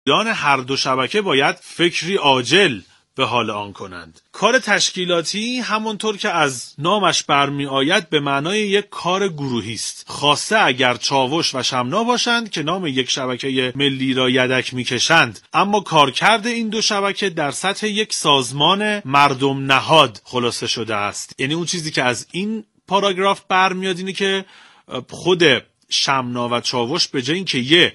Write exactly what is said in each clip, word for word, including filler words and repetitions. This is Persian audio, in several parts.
مدیران هر دو شبکه باید فکری عاجل به حال آن کنند. کار تشکیلاتی همونطور که از نامش برمی آید به معنای یک کار گروهی است، خاصه اگر چاوش و شمنا باشند که نام یک شبکه ملی را یدک میکشند، اما کارکرد این دو شبکه در سطح یک سازمان مردم نهاد خلاصه شده است. یعنی اون چیزی که از این پاراگراف برمیاد اینه که خود شمنا و چاوش به جای اینکه یه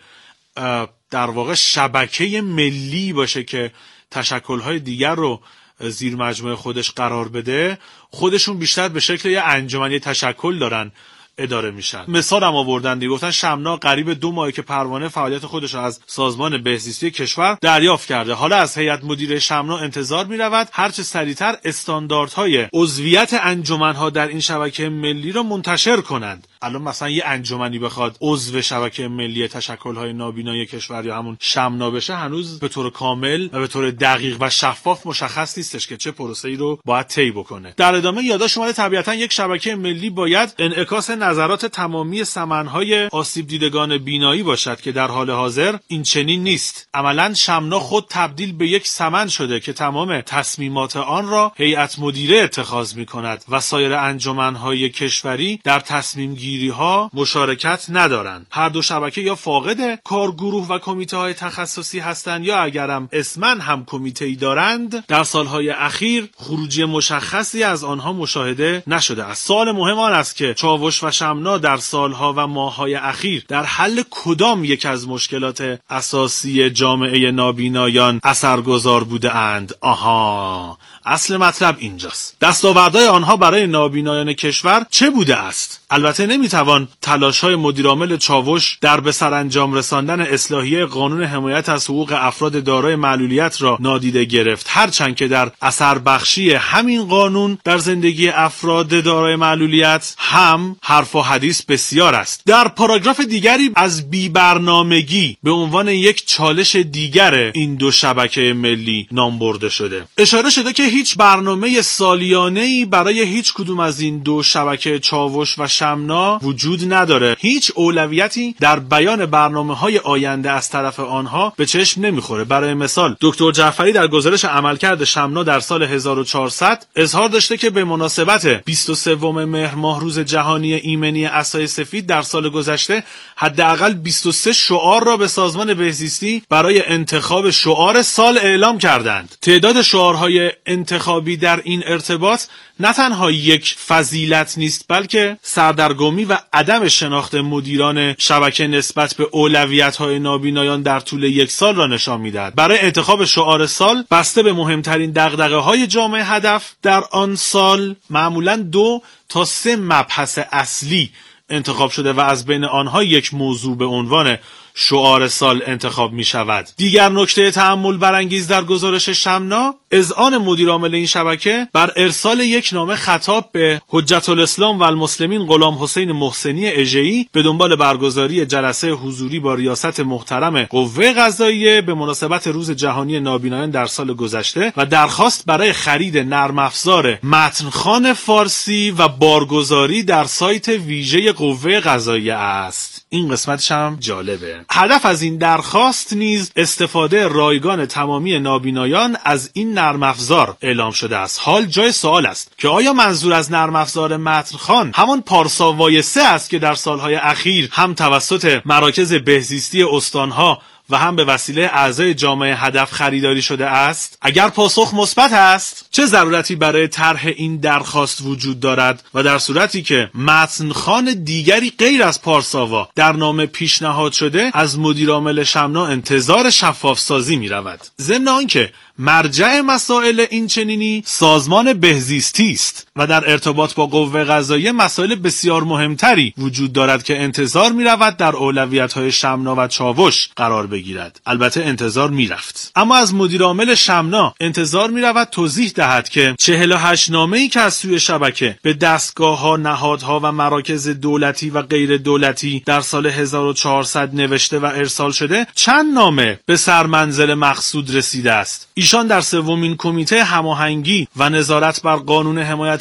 در واقع شبکه ملی باشه که تشکل‌های دیگر رو زیر مجموعه خودش قرار بده، خودشون بیشتر به شکل یه انجمنی تشکل دارن اداره میشن. مثال هم آوردن دیگه، گفتن شمنا قریب دو ماهه که پروانه فعالیت خودش رو از سازمان بهزیستی کشور دریافت کرده. حالا از هیئت مدیره شمنا انتظار میرود هرچه سریعتر استانداردهای عضویت انجمنها در این شبکه ملی رو منتشر کنند. الان مثلا یه انجمنی بخواد عضو شبکه ملی تشکل‌های نابینای کشور یا همون شمنا بشه، هنوز به طور کامل و به طور دقیق و شفاف مشخص نیستش که چه پروسه‌ای رو باید طی بکنه. در ادامه یادداشت اومده طبیعتاً یک شبکه ملی باید انعکاس نظرات تمامی سمن‌های آسیب دیدگان بینایی باشد که در حال حاضر این چنین نیست. عملاً شمنا خود تبدیل به یک سمن شده که تمام تصمیمات آن را هیئت مدیره اتخاذ می‌کند و سایر انجمن‌های کشوری در تصمیم گیری ها مشارکت ندارند. هر دو شبکه یا فاقد کارگروه و کمیته های تخصصی هستند یا اگرم اسمن هم کمیته‌ای دارند، در سالهای اخیر خروجی مشخصی از آنها مشاهده نشده است. سوال مهم آن است که چاوش و شمنا در سالها و ماه‌های اخیر در حل کدام یک از مشکلات اساسی جامعه نابینایان اثرگذار بوده اند؟ آها، اصل مطلب اینجاست. دستاوردهای آنها برای نابینایان کشور چه بوده است؟ البته نمیتوان تلاش‌های مدیرعامل چاوش در به سرانجام رساندن اصلاحیه قانون حمایت از حقوق افراد دارای معلولیت را نادیده گرفت، هرچند که در اثر بخشی همین قانون در زندگی افراد دارای معلولیت هم حرف و حدیث بسیار است. در پاراگراف دیگری از بی‌برنامگی به عنوان یک چالش دیگر این دو شبکه ملی نام برده شده. اشاره شده که هیچ برنامه سالیانه‌ای برای هیچ کدوم از این دو شبکه چاوش و شمنا وجود نداره. هیچ اولویتی در بیان برنامه‌های آینده از طرف آنها به چشم نمیخوره. برای مثال دکتر جعفری در گزارش عملکرد شمنا در سال هزار و چهارصد اظهار داشته که به مناسبت بیست و سوم مهر ماه روز جهانی ایمنی عصای سفید در سال گذشته حداقل بیست و سه شعار را به سازمان بهزیستی برای انتخاب شعار سال اعلام کردند. تعداد شعارهای انتخابی در این ارتباط نه تنها یک فضیلت نیست، بلکه سردرگمی و عدم شناخت مدیران شبکه نسبت به اولویت‌های نابینایان در طول یک سال را نشان می‌دهد. برای انتخاب شعار سال بسته به مهمترین دغدغه‌های جامعه هدف در آن سال معمولاً دو تا سه مبحث اصلی انتخاب شده و از بین آنها یک موضوع به عنوان شعار سال انتخاب می شود. دیگر نکته تأمل برانگیز در گزارش شمنا اذعان مدیر عامل این شبکه بر ارسال یک نامه خطاب به حجت الاسلام و المسلمین غلام حسین محسنی اژه‌ای به دنبال برگزاری جلسه حضوری با ریاست محترم قوه قضاییه به مناسبت روز جهانی نابینایان در سال گذشته و درخواست برای خرید نرم افزار متنخوان فارسی و بارگذاری در سایت ویژه قوه قضاییه است. این قسمتش هم جالبه. هدف از این درخواست نیز استفاده رایگان تمامی نابینایان از این نرم افزار اعلام شده است. حال جای سوال است که آیا منظور از نرم افزار متنخوان همان پارسا وایسه است که در سالهای اخیر هم توسط مراکز بهزیستی استانها و هم به وسیله اعضای جامعه هدف خریداری شده است؟ اگر پاسخ مثبت است، چه ضرورتی برای طرح این درخواست وجود دارد و در صورتی که متنخوان دیگری غیر از پارساوا در نامه پیشنهاد شده از مدیر عامل شمنا انتظار شفاف سازی می رود؟ ضمن آنکه مرجع مسائل این چنینی سازمان بهزیستی است و در ارتباط با قوه قضاییه مسائل بسیار مهمتری وجود دارد که انتظار می رود در اولویت‌های شمنا و چاوش قرار بگیرد. البته انتظار می رفت، اما از مدیر عامل شمنا انتظار می رود توضیح دهد که چهل و هشت نامه‌ای که از سوی شبکه به دستگاه‌ها، نهادها و مراکز دولتی و غیر دولتی در سال هزار و چهارصد نوشته و ارسال شده، چند نامه به سرمنزل مقصود رسیده است. ایشان در سومین کمیته هماهنگی و نظارت بر قانون حمایت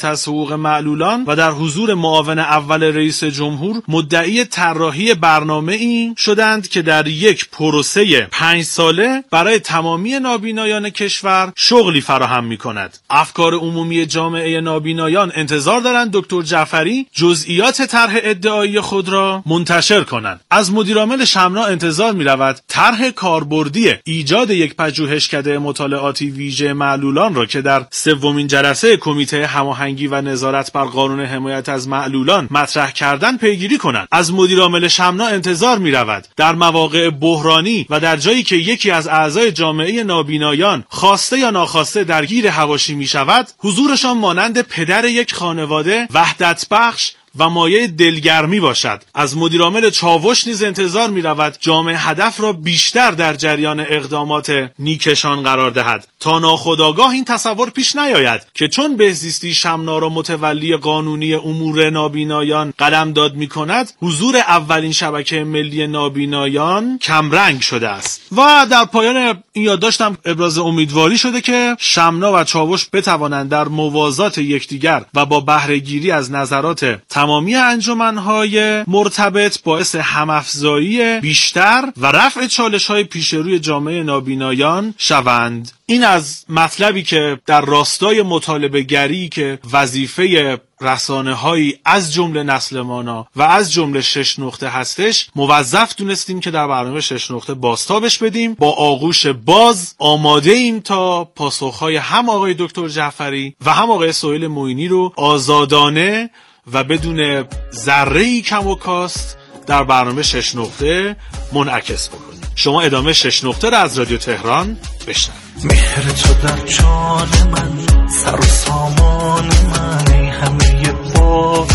از حقوق معلولان و در حضور معاون اول رئیس جمهور مدعی طراحی برنامه‌ای شدند که در یک پروسه پنج ساله برای تمامی نابینایان کشور شغلی فراهم می‌کند. افکار عمومی جامعه نابینایان انتظار دارند دکتر جعفری جزئیات طرح ادعایی خود را منتشر کنند. از مدیرعامل شمنا انتظار می‌رود طرح کاربردی ایجاد یک پژوهشکده مطالعاتی ویژه معلولان را که در سومین جلسه کمیته هماهنگی و نظارت بر قانون حمایت از معلولان مطرح کردن پیگیری کنند. از مدیرعامل شمنا انتظار می‌رود در مواقع بحرانی و در جایی که یکی از اعضای جامعه نابینایان خواسته یا ناخواسته درگیر حواشی می‌شود، حضورشان مانند پدر یک خانواده وحدت بخش و مایه دلگرمی باشد. از مدیرعامل چاوش نیز انتظار می رود جامعه هدف را بیشتر در جریان اقدامات نیکشان قرار دهد تا ناخودآگاه این تصور پیش نیاید که چون بهزیستی شمنا را متولی قانونی امور نابینایان قلمداد می کند، حضور اولین شبکه ملی نابینایان کمرنگ شده است. و در پایان این یادداشتم ابراز امیدواری شده که شمنا و چاوش بتوانند در موازات یکدیگر و با بهره گیری از نظرات تمامی انجمن‌های مرتبط باعث هم‌افزایی بیشتر و رفع چالش‌های پیش روی جامعه نابینایان شوند. این از مطلبی که در راستای مطالبه گری که وظیفه رسانه‌هایی از جمله نسل مانا و از جمله شش نقطه هستش موظف دونستیم که در برنامه شش نقطه بازتابش بدیم. با آغوش باز آماده ایم تا پاسخ‌های هم آقای دکتر جعفری و هم آقای سهیل معینی رو آزادانه و بدون ذره‌ای کم و کاست در برنامه شش نقطه منعکس بکنیم. شما ادامه شش نقطه را از رادیو تهران بشنوید. مهر تو در جان من، سر و سامان من، ای همه باغ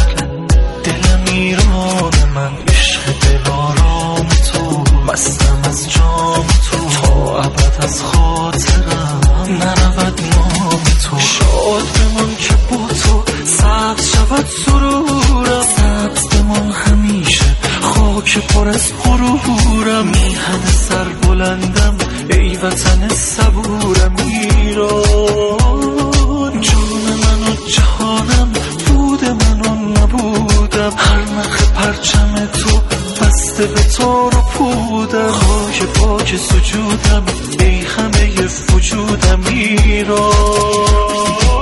دل میران من، عشق دلارام تو، مستم از جام تو، تا ابد از خاطرم نرود نام تو. شاد بمان که با تو سبز شود سرورم، سبز بمان همیشه خاک پر از غرورم. میهن سر بلندم ای وطن صبورم، ایران جون من و جهانم، بود من و نبودم. هر نخ پرچم تو بسته به تار و پودم، خاک پاک سجودم ای همه وجودم. ایران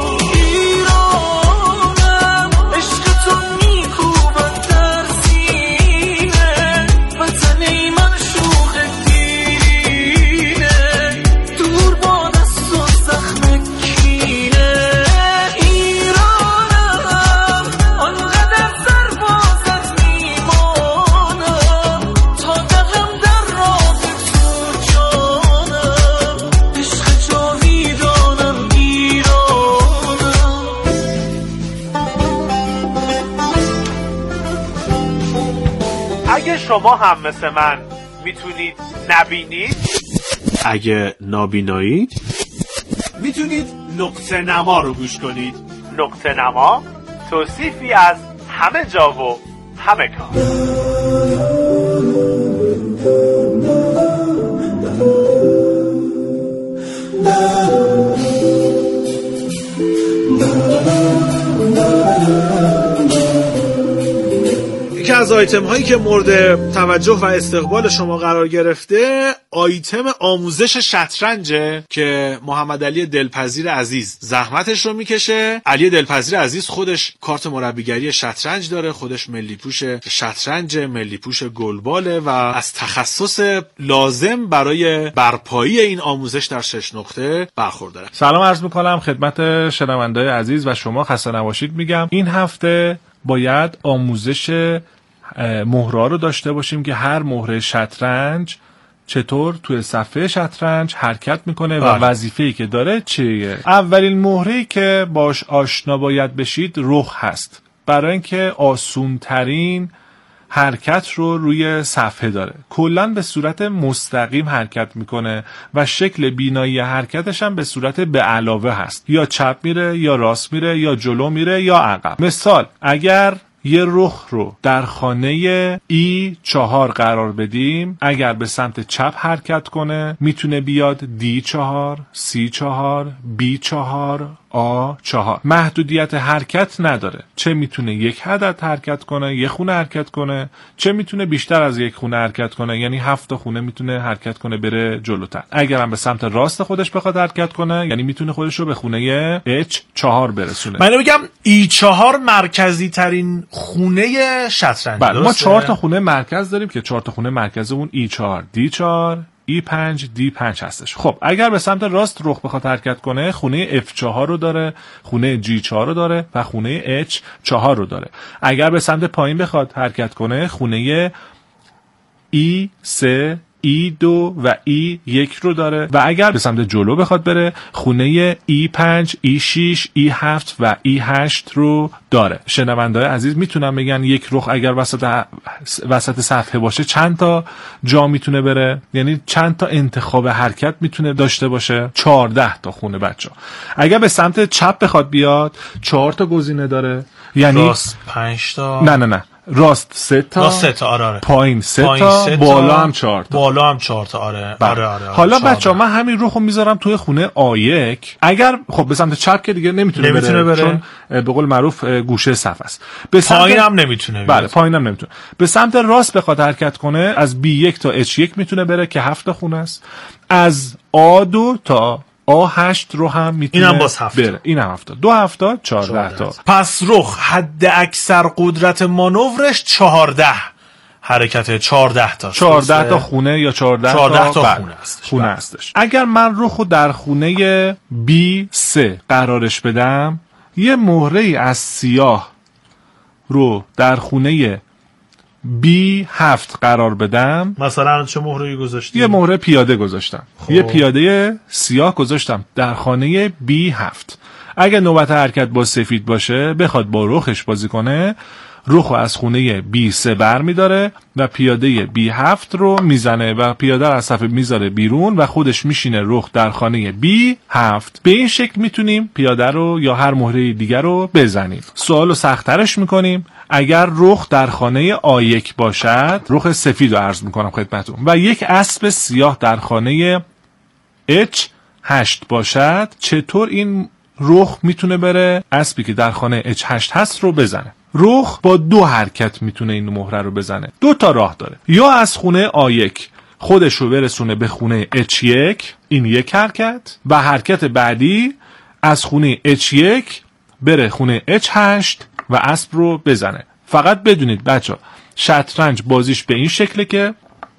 شما هم مثل من میتونید نبینید، اگه نابینایید میتونید نقطه نما رو گوش کنید. نقطه نما توصیفی از همه جا و همه کار. یکی از آیتم هایی که مورد توجه و استقبال شما قرار گرفته آیتم آموزش شطرنجه که محمد علی دلپذیر عزیز زحمتش رو میکشه. علی دلپذیر عزیز خودش کارت مربیگری شطرنج داره، خودش ملی پوش شطرنج، ملی پوش گلباله و از تخصص لازم برای برپایی این آموزش در شش نقطه برخورداره. سلام عرض میکنم خدمت شنونده‌های عزیز و شما خسته نباشید میگم. این هفته باید آموزش مهره‌ها رو داشته باشیم که هر مهره شطرنج چطور توی صفحه شطرنج حرکت میکنه و وظیفه‌ای که داره چیه. اولین مهره‌ای که باش آشنا باید بشید رخ هست، برای اینکه آسون‌ترین حرکت رو روی صفحه داره. کلاً به صورت مستقیم حرکت میکنه و شکل بینایی حرکتش هم به صورت به علاوه هست، یا چپ میره یا راست میره یا جلو میره یا عقب. مثال اگر یه رخ رو در خانه ای چهار قرار بدیم، اگر به سمت چپ حرکت کنه میتونه بیاد دی چهار، سی چهار، بی چهار، آ چهار. محدودیت حرکت نداره، چه میتونه یک عدد حرکت کنه، یک خونه حرکت کنه، چه میتونه بیشتر از یک خونه حرکت کنه، یعنی هفت خونه میتونه حرکت کنه بره جلوتر. اگر هم به سمت راست خودش بخواد حرکت کنه، یعنی میتونه خودش رو به خونه اچ چهار برسونه. من میگم ای چهار مرکزی ترین خونه شطرنج. بله، ما چهار تا خونه مرکز داریم که چهار تا خونه مرکز اون ای چهار، دی چهار، ای پنج، دی پنج هستش. خب اگر به سمت راست رخ بخواد حرکت کنه، خونه اف چهار رو داره، خونه جی چهار رو داره و خونه اچ چهار رو داره. اگر به سمت پایین بخواد حرکت کنه، خونه ای سه، ای دو و ای یک رو داره و اگر به سمت جلو بخواد بره، خونه ای پنج، ای شش، ای هفت و ای هشت رو داره. شنونده‌های عزیز میتونن بگن یک رخ اگر وسط وسط صفحه باشه چند تا جا میتونه بره؟ یعنی چند تا انتخاب حرکت میتونه داشته باشه؟ چهارده تا خونه بچه‌ها. اگر به سمت چپ بخواد بیاد، چهار تا گزینه داره، یعنی راست پنج تا. نه نه نه راست سه تا، راست سه تا، آره آره. پایین سه پایین تا، سه تا، بالا هم چهار تا. بالا هم چهار تا، آره. بله. آره آره, آره. حالا بچه‌ها من همین رخو میذارم توی خونه آ یک. اگر خب به سمت چپ که دیگه نمیتونه, نمیتونه بره, بره چون به قول معروف گوشه صف است. به سمت پایین هم نمیتونه. بله پایین هم نمیتونه. به سمت راست بخواد حرکت کنه، از بی یک تا اچ یک میتونه بره که هفت تا خونه است. از آ دو تا آ هشت رو هم میتونه اینم باز هفت بره. این هم هفت، دو هفته چهارده تا. پس رخ حد اکثر قدرت مانورش چهارده حرکت، چهارده تا چهارده تا خونه یا چهارده, چهارده تا تا خونه هستش. خونه هستش. اگر من رخو در خونه بی سه قرارش بدم، یه مهره از سیاه رو در خونه بی هفت قرار بدم، مثلا چه مهره‌ای گذاشتی؟ یه مهره پیاده گذاشتم. خب. یه پیاده سیاه گذاشتم در خانه بی هفت. اگه نوبت حرکت با سفید باشه، بخواد با رخش بازی کنه، رخو از خونه بی سه بر میداره و پیاده بی هفت رو میزنه و پیاده رو از صفحه میذاره بیرون و خودش میشینه رخ در خانه بی هفت. به این شکل میتونیم پیاده رو یا هر مهره دیگر رو بزنیم. سوالو سخت‌ترش میکنیم. اگر رخ در خانه آ یک باشد، رخ سفید رو عرض میکنم خدمتتون، و یک اسب سیاه در خانه اچ هشت باشد، چطور این رخ میتونه بره اسبی که در خانه اچ هشت هست رو بزنه؟ رخ با دو حرکت میتونه این مهره رو بزنه. دو تا راه داره. یا از خونه آ یک خودش رو برسونه به خونه اچ یک، این یک حرکت، و حرکت بعدی از خونه اچ یک بره خونه اچ هشت و اسب رو بزنه. فقط بدونید بچه ها، شطرنج بازیش به این شکله که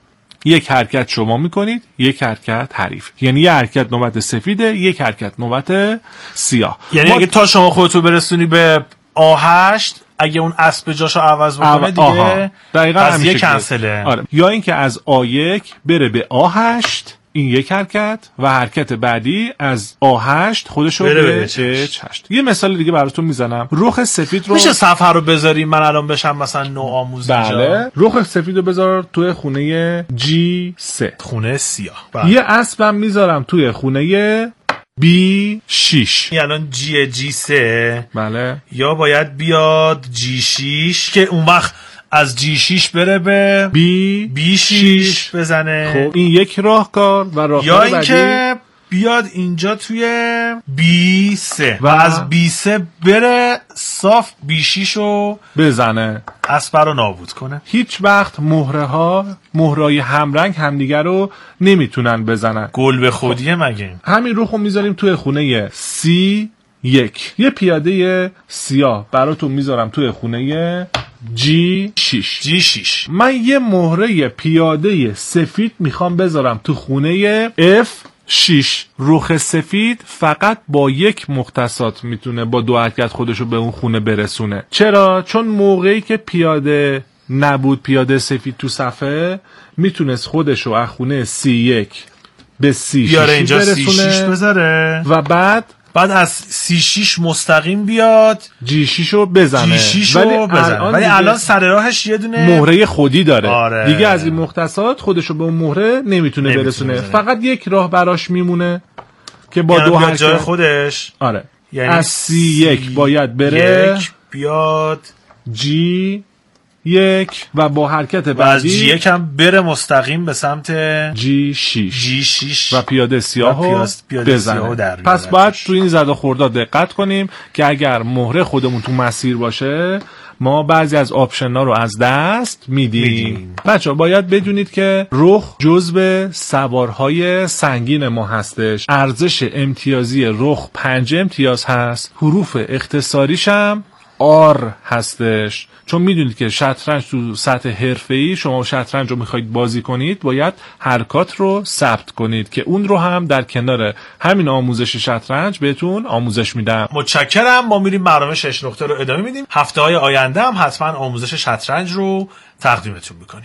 یک حرکت شما میکنید، یک حرکت حریف. یعنی یک حرکت نوبت سفیده، یک حرکت نوبت سیاه. یعنی ما... اگه تا شما خودتو برسونی به آ هشت، اگه اون اسب جاشو عوض بکنه دیگه دقیقاً از یک کنسله. آره. یا اینکه از آ یک بره به آ هشت، این یک حرکت، و حرکت بعدی از آ هشت خودشو به اچ هشت. یه مثال دیگه براتون میزنم. رخ سفید رو میشه صفحه رو بذاریم من الان بشم مثلا نو آموز اینجا؟ بله. رخ سفید رو بذار توی خونه جی سه، خونه سیاه. بله. یه اسبم میذارم توی خونه بی شش. الان جی جی سه، بله، یا باید بیاد جی شش که اون وقت از جی شش بره به بی بی شش بزنه. خب این یک راهکار. و راهکار یا بعدی اینکه بیاد اینجا توی بی سه و, و از بی سه بره صاف بی شش رو بزنه، اسب رو نابود کنه. هیچ وقت مهره ها مهرهای همرنگ همدیگر رو نمیتونن بزنن. گل به خودیه مگه؟ همین رو خب میذاریم توی خونه سی یک. یه پیاده سیاه براتون میذارم توی خونه جی شش. جی شش. من یه مهره پیاده سفید میخوام بذارم تو خونه اف شش. رخ سفید فقط با یک مختصات میتونه با دو حرکت خودشو به اون خونه برسونه. چرا؟ چون موقعی که پیاده نبود، پیاده سفید تو صفحه، میتونست خودشو از خونه سی یک به سی شش برسونه، سی شش بذاره و بعد بعد از سی شش مستقیم بیاد جی شش رو بزنه. جی شش رو بزنه. ولی الان سر راهش یه دونه مهره خودی داره. آره. دیگه از این مختصات خودشو به اون مهره نمیتونه برسونه. بزنه. فقط یک راه براش میمونه که با یعنی دو حرکت جای خودش. آره. یعنی از سی یک باید بره یک بیاد جی یک و با حرکت و از بعدی جی یک هم بره مستقیم به سمت جی شش جی شش و پیاده سیاهو بزنه. در پس باید تو این زد و خوردها دقت کنیم که اگر مهره خودمون تو مسیر باشه ما بعضی از آپشن‌ها رو از دست میدیم. بچه‌ها باید بدونید که رخ جزو سوارهای سنگین ما هستش. ارزش امتیازی رخ پنج امتیاز هست. حروف اختصاریش هم آر هستش. چون میدونید که شطرنج تو سطح حرفه‌ای شما شطرنج رو میخواید بازی کنید باید حرکات رو ثبت کنید که اون رو هم در کنار همین آموزش شطرنج بهتون آموزش میدم. متشکرم. ما میریم برنامه شش نقطه رو ادامه میدیم. هفته های آینده هم حتما آموزش شطرنج رو تقدیمتون میکنیم.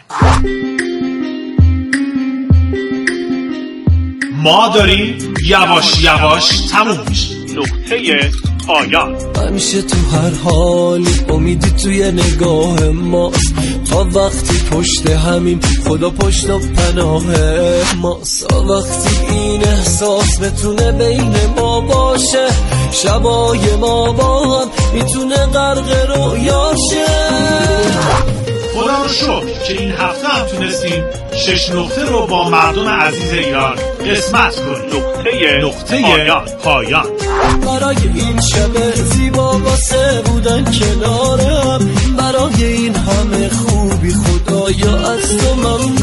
ما داریم یواش یواش تموم میشه. نقطه پایان. همیشه تو هر حالی امیدی توی نگاه ماست، تا وقتی پشت همیم خدا پشت و پناه ماست. تا وقتی این احساس بتونه بین ما باشه، شبای ما با هم میتونه غرق رویاشه. خدا رو شکر که این هفته هم تونستیم شش نقطه رو با مردم عزیز ایران قسمت کنیم. نقطه نقطه پایان. پایان برای این شب زیبا واسه بودن کنارم، برای این همه خوبی خدایا از تو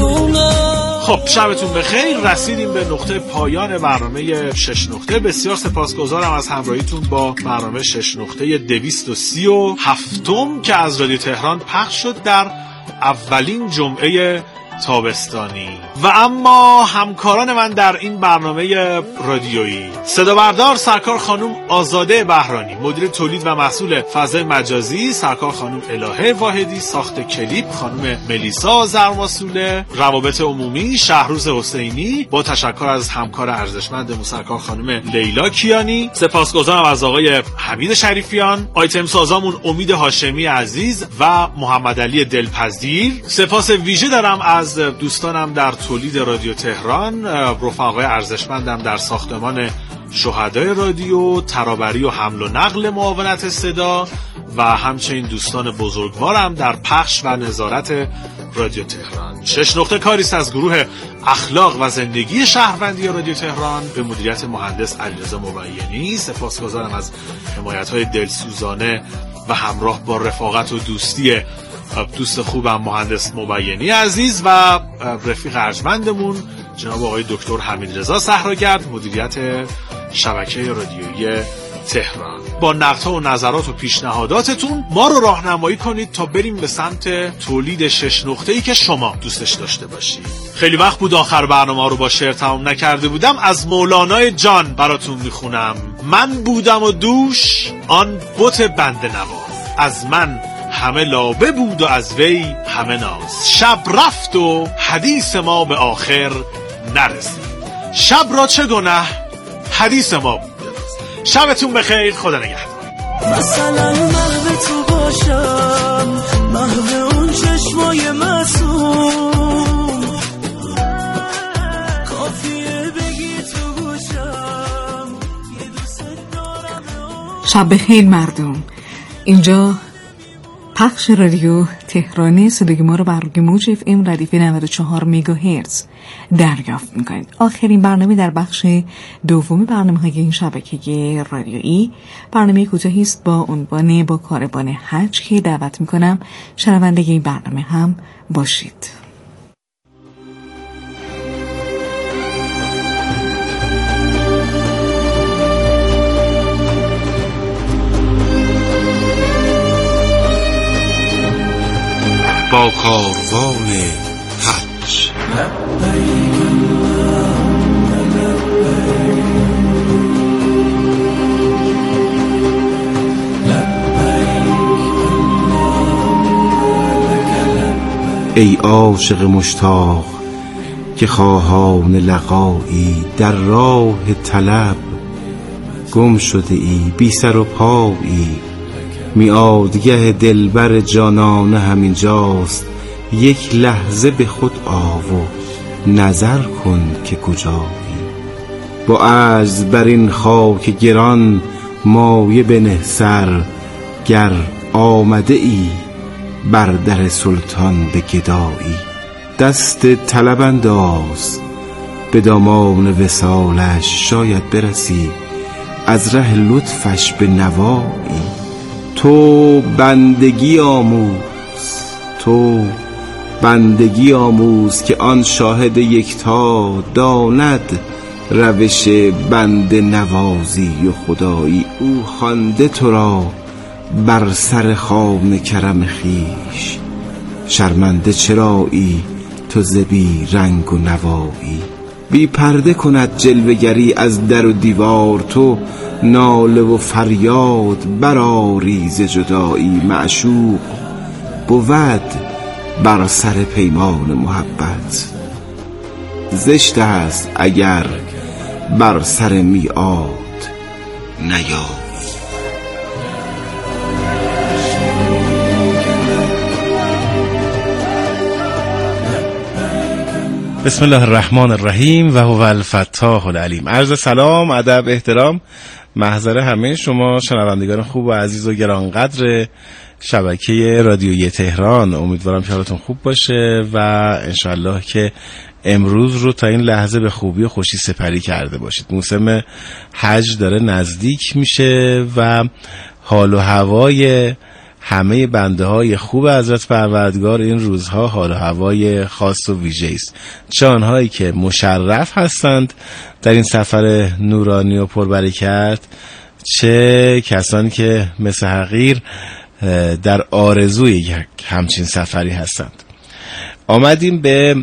ممنونم. خب شبتون بخیر. رسیدیم به نقطه پایان برنامه شش نقطه. بسیار سپاسگزارم از همراهیتون با برنامه شش نقطه دویست و سی و هفتم که از رادیو تهران پخش شد در اولین جمعه تابستانی. و اما همکاران من در این برنامه رادیویی: صدا بردار سرکار خانم آزاده بهرانی، مدیر تولید و محصول فضای مجازی سرکار خانم الهه واحدی، ساخت کلیپ خانم ملیسا زرماسوله، روابط عمومی شهروز حسینی، با تشکر از همکار ارزشمند سرکار خانم لیلا کیانی. سپاسگزارم از آقای حمید شریفیان. آیتم سازامون امید هاشمی عزیز و محمد علی دلپذیر. سپاس ویژه دارم از دوستانم در تولید رادیو تهران، رفقای ارزشمندم در ساختمان شهدای رادیو، ترابری و حمل و نقل معاونت صدا و همچنین دوستان بزرگوارم در پخش و نظارت رادیو تهران. شش نقطه کاریست از گروه اخلاق و زندگی شهروندی رادیو تهران به مدیریت مهندس علیرضا مبینی. سپاسگزارم از حمایت‌های دلسوزانه و همراه با رفاقت و دوستی دوست خوبم مهندس مبینی عزیز و رفیق ارجمندمون جناب آقای دکتر حمیدرضا صحراگرد، مدیریت شبکه رادیویی تهران. با نقدها و نظرات و پیشنهاداتتون ما رو راهنمایی کنید تا بریم به سمت تولید شش نقطه‌ای که شما دوستش داشته باشید. خیلی وقت بود آخر برنامه رو با شعر تمام نکرده بودم. از مولانای جان براتون میخونم: من بودم و دوش آن بت بنده نواز، از من همه لابه بود و از وی همه ناز. شب رفت و حدیث ما به آخر نرسید، شب را چه گناه حدیث ما بود. شبتون بخیر. خدا نگهدار. مثلا محو تو باشم، محو اون چشمای معصوم، کافیه بگی تو گوشم یه دوست دارم. شب بخیر مردم. اینجا پخش رادیو تهرانی. صدای ما رو بر روی موج اف ام ردیف نود و چهار مگاهرتز دریافت میکنید. آخرین برنامه در بخش دوم برنامه های این شبکه رادیویی برنامه کوتاهی است با عنوان با کاروان حج که دعوت میکنم شنونده این برنامه هم باشید. با کاروان حج. ای عاشق مشتاق که خواهان لقایی، در راه طلب گم شده ای، بی سر و پایی. میعادگه دلبر جانانه همین جاست، یک لحظه به خود آ و نظر کن که کجایی. با عجز بر این خاک گران مایه بنه سر، گر آمده ای بر در سلطان به گدایی. دست طلب انداز به دامان وصالش، شاید برسی از ره لطفش به نوایی. تو بندگی آموز، تو بندگی آموز که آن شاهد یکتا داند روش بنده نوازی و خدایی. او خوانده تو را بر سر خوان کرم خیش، شرمنده چرایی تو ز بی رنگ و نوایی. بی پرده کند جلوه‌گری از در و دیوار، تو ناله و فریاد برآری ز جدایی. معشوق بود بر سر پیمان محبت، زشت است اگر بر سر میعاد نیایی. بسم الله الرحمن الرحیم و هو الفتاح العلیم. عرض سلام، ادب، احترام، محضر همه شما شنوندگان خوب و عزیز و گرانقدر شبکه رادیویی تهران. امیدوارم که حالتون خوب باشه و انشالله که امروز رو تا این لحظه به خوبی و خوشی سپری کرده باشید. موسم حج داره نزدیک میشه و حال و هوای همه بنده های خوب حضرت پروردگار این روزها حال و هوای خاص و ویژه است. چه آنهایی که مشرف هستند در این سفر نورانی و پربرکت، چه کسانی که مثل حقیر در آرزوی همچین سفری هستند. آمدیم به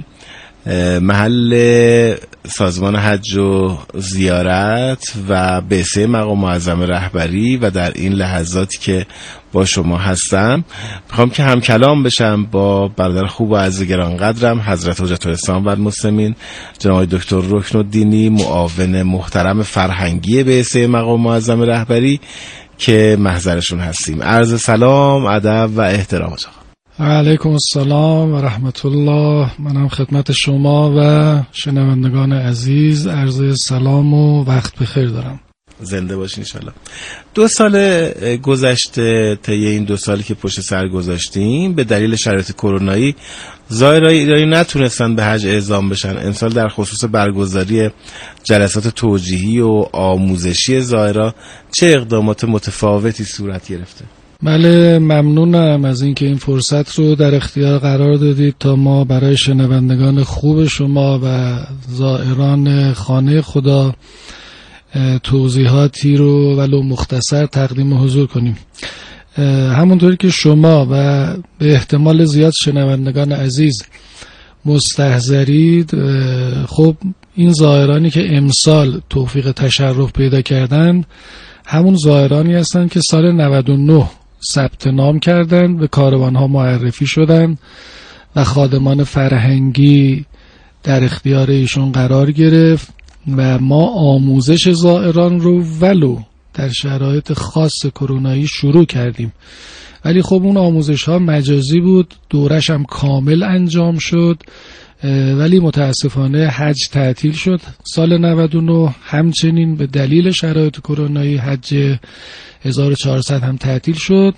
محل سازمان حج و زیارت و بعثه مقام معظم رهبری و در این لحظاتی که با شما هستم میخوام که هم کلام بشم با برادر خوب و عزیز گرانقدرم حضرت حجت الاسلام و المسلمین جناب دکتر رکن‌الدینی، معاون محترم فرهنگی بعثه مقام معظم رهبری که محضرشون هستیم. عرض سلام، ادب و احترام. علیکم السلام و رحمت الله. منم خدمت شما و شنوندگان عزیز عرض سلام و وقت بخیر دارم. زنده باشین انشالله. دو سال گذشته، طی این دو سالی که پشت سر گذاشتیم به دلیل شرایط کرونایی زائرای ایرانی نتونستن به حج اعزام بشن. امسال در خصوص برگزاری جلسات توجیهی و آموزشی زائرا چه اقدامات متفاوتی صورت گرفته؟ بله، ممنونم از اینکه این فرصت رو در اختیار قرار دادید تا ما برای شنوندگان خوب شما و زائران خانه خدا توضیحاتی رو ولو مختصر تقدیم حضور کنیم. همونطوری که شما و به احتمال زیاد شنوندگان عزیز مستحضرید، خب این زائرانی که امسال توفیق تشرف پیدا کردند همون زائرانی هستند که سال نود و نه ثبت نام کردند، به کاروانها معرفی شدند و خادمان فرهنگی در اختیار ایشون قرار گرفت و ما آموزش زائران رو ولو در شرایط خاص کرونایی شروع کردیم. ولی خب اون آموزش ها مجازی بود، دورش هم کامل انجام شد، ولی متاسفانه حج تعطیل شد سال نود و نه. همچنین به دلیل شرایط کرونایی حج هزار و چهارصد هم تعطیل شد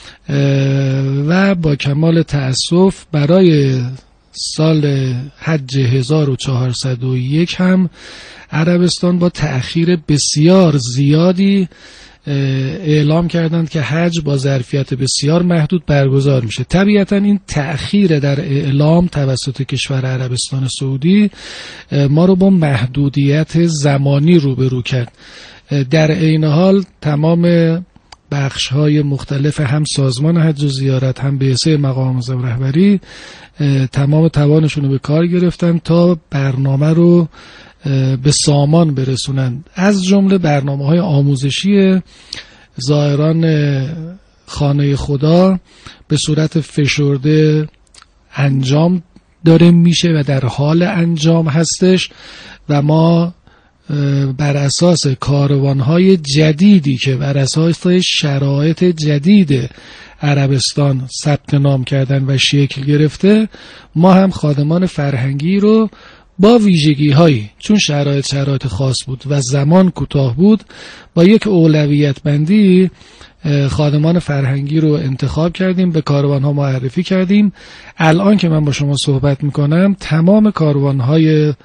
و با کمال تأسف برای سال حج هزار و چهارصد و یک هم عربستان با تأخیر بسیار زیادی اعلام کردند که حج با ظرفیت بسیار محدود برگزار میشه. طبیعتا این تأخیر در اعلام توسط کشور عربستان سعودی ما رو با محدودیت زمانی روبرو کرد. در عین حال تمام بخش‌های مختلف هم سازمان حج و زیارت هم بعثه مقام معظم رهبری تمام توانشون رو به کار گرفتن تا برنامه رو به سامان برسونند. از جمله برنامه‌های آموزشی زائران خانه خدا به صورت فشرده انجام داره میشه و در حال انجام هستش و ما بر اساس کاروانهای جدیدی که بر اساس شرایط جدید عربستان ثبت نام کردن و شکل گرفته، ما هم خادمان فرهنگی رو با ویژگی هایی، چون شرایط شرایط خاص بود و زمان کوتاه بود، با یک اولویت بندی خادمان فرهنگی رو انتخاب کردیم، به کاروان ها معرفی کردیم. الان که من با شما صحبت میکنم تمام کاروان های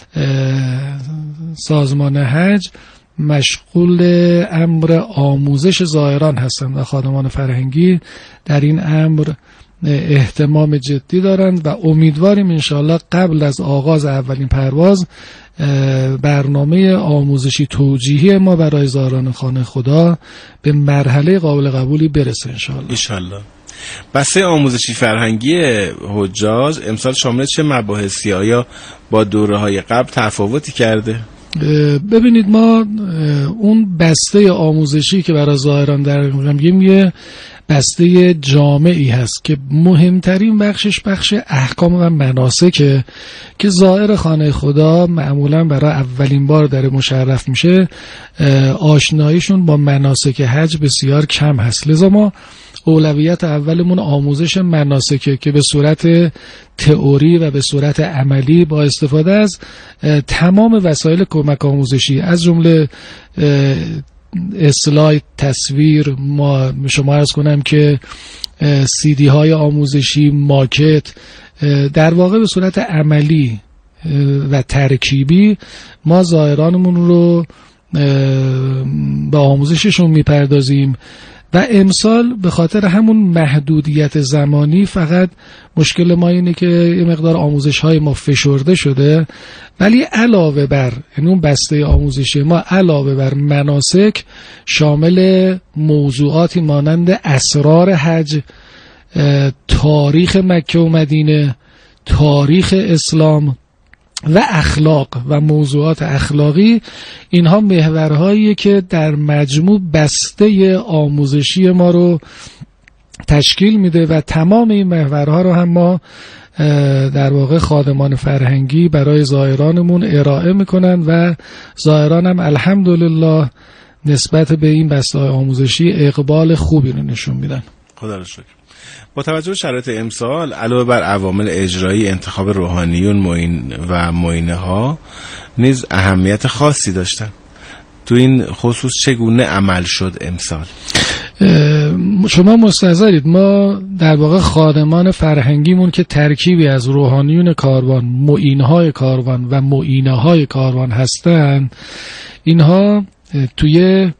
سازمان حج مشغول امر آموزش زائران هستند و خادمان فرهنگی در این امر اهتمام جدی دارند و امیدواریم انشاءالله قبل از آغاز اولین پرواز برنامه آموزشی توجیهی ما برای زائران خانه خدا به مرحله قابل قبولی برسه انشاءالله. انشاءالله. بسته آموزشی فرهنگی حجاج امسال شامل چه مباحثی؟ آیا با دوره‌های قبل تفاوتی کرده؟ ببینید، ما اون بسته آموزشی که برای زائران در میگیم یه بسته جامعی هست که مهمترین بخشش بخش احکام و مناسکه که زائر خانه خدا معمولا برای اولین بار در مشرف میشه، آشناییشون با مناسک حج بسیار کم هست. لذا ما اولویت اولمون آموزش مناسکه که به صورت تئوری و به صورت عملی با استفاده از تمام وسایل کمک آموزشی از جمله اسلاید، تصویر، ما شما عرض کنم که سی دی های آموزشی، ماکت، در واقع به صورت عملی و ترکیبی ما زائرانمون رو به آموزششون میپردازیم. و امسال به خاطر همون محدودیت زمانی فقط مشکل ما اینه که یه مقدار آموزش های ما فشرده شده، ولی علاوه بر یعنی اون بسته آموزشی ما علاوه بر مناسک شامل موضوعاتی مانند اسرار حج، تاریخ مکه و مدینه، تاریخ اسلام و اخلاق و موضوعات اخلاقی، اینها محورهایی که در مجموع بسته آموزشی ما رو تشکیل میده و تمام این محورها رو هم ما در واقع خادمان فرهنگی برای زائرانمون ارائه میکنن و زائران هم الحمدلله نسبت به این بسته آموزشی اقبال خوبی رو نشون میدن. خدا رو شکر. با توجه به شرایط امسال علاوه بر عوامل اجرایی انتخاب روحانیون معین و معینه ها نیز اهمیت خاصی داشتن. تو این خصوص چگونه عمل شد امسال؟ شما مستحضرید ما در واقع خادمان فرهنگیمون که ترکیبی از روحانیون کاروان، معینهای کاروان و معینه های کاروان هستند، اینها توی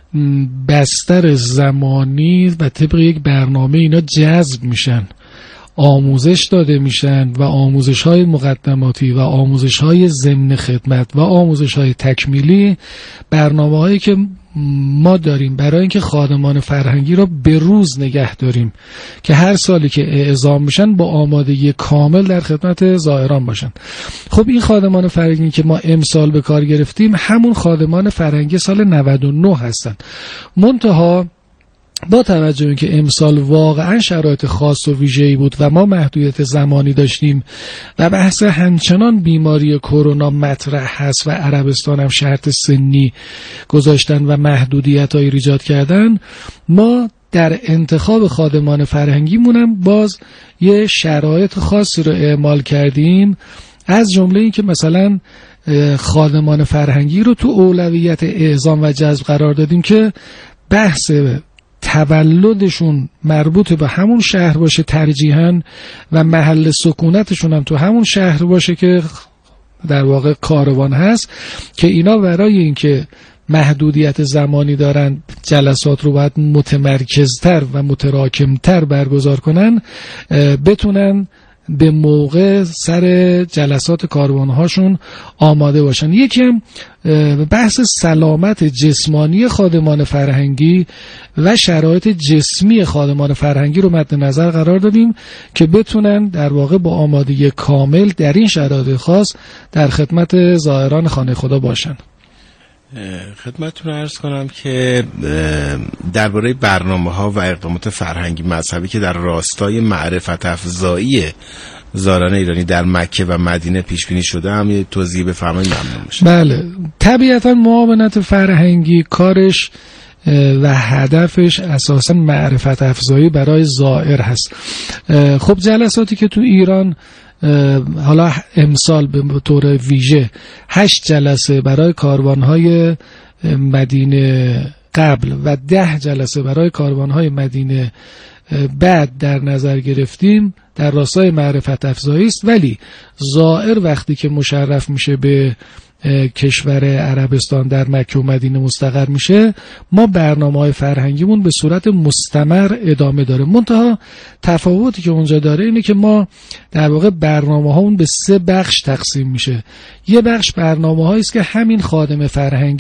بستر زمانی و طبق یک برنامه اینا جذب میشن، آموزش داده میشن و آموزش های مقدماتی و آموزش های ضمن خدمت و آموزش های تکمیلی، برنامه هایی که ما داریم برای اینکه خادمان فرهنگی را به روز نگه داریم که هر سالی که اعزام میشن با آمادگی کامل در خدمت زائران باشن. خب این خادمان فرهنگی که ما امسال به کار گرفتیم همون خادمان فرهنگی سال نود و نه هستن، منتها با توجه به اینکه امسال واقعا شرایط خاص و ویژه‌ای بود و ما محدودیت زمانی داشتیم و بحث همچنان بیماری کرونا مطرح هست و عربستان هم شرط سنی گذاشتن و محدودیت‌های ایجاد کردن، ما در انتخاب خادمان فرهنگیمونم باز یه شرایط خاصی رو اعمال کردیم، از جمله این که مثلا خادمان فرهنگی رو تو اولویت اعزام و جذب قرار دادیم که بحث تولدشون مربوط به همون شهر باشه ترجیحاً و محل سکونتشون هم تو همون شهر باشه که در واقع کاروان هست، که اینا برای اینکه محدودیت زمانی دارن جلسات رو باید متمرکزتر و متراکمتر برگزار کنن، بتونن به موقع سر جلسات کاروانهاشون آماده باشن. یکی هم بحث سلامت جسمانی خادمان فرهنگی و شرایط جسمی خادمان فرهنگی رو مد نظر قرار دادیم که بتونن در واقع با آمادگی کامل در این شرایط خاص در خدمت زائران خانه خدا باشن. خدمتتون عرض کنم که درباره برنامه‌ها و اقدامات فرهنگی مذهبی که در راستای معرفت افزایی زائران ایرانی در مکه و مدینه پیش بینی شده هم یه توضیح بفرمایید ممنون میشم. بله، طبیعتا معاونت فرهنگی کارش و هدفش اساسا معرفت افزایی برای زائر هست. خب جلساتی که تو ایران حالا امسال به طور ویژه هشت جلسه برای کاروانهای مدینه قبل و ده جلسه برای کاروانهای مدینه بعد در نظر گرفتیم، در راستای معرفت افزایی است. ولی زائر وقتی که مشرف میشه به کشور عربستان در مکه و مدینه مستقر میشه، ما برنامه‌های فرهنگیمون به صورت مستمر ادامه داره. منتها تفاوتی که اونجا داره اینه که ما در واقع برنامه‌هامون به سه بخش تقسیم میشه. یه بخش برنامه‌هایی است که همین خادم فرهنگی